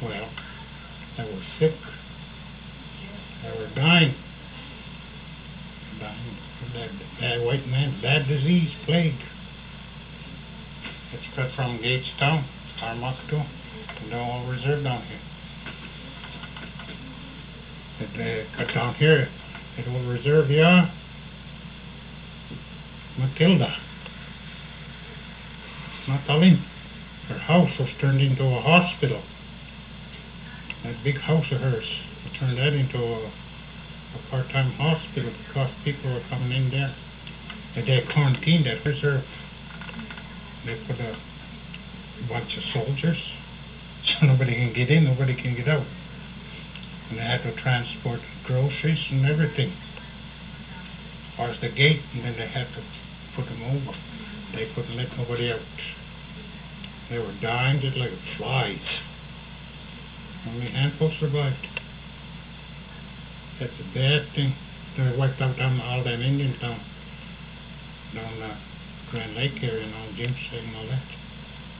Well, they were sick. They were dying. Dying from that bad white man's bad disease, plague. It's cut from Gagestown, Carmichael, and they're all reserved down here. It cut down here. It will reserve, yeah. Matilda. Natalie. Her house was turned into a hospital. That big house of hers, they turned that into a part-time hospital because people were coming in there. They quarantined that reserve. They put a bunch of soldiers, so nobody can get in, nobody can get out. And they had to transport groceries and everything. As far as the gate, and then they had to put them over. They couldn't let nobody out. They were dying just like flies. Only a handful survived. That's a bad thing. They wiped out all them Indians down Grand Lake area and all James and all that.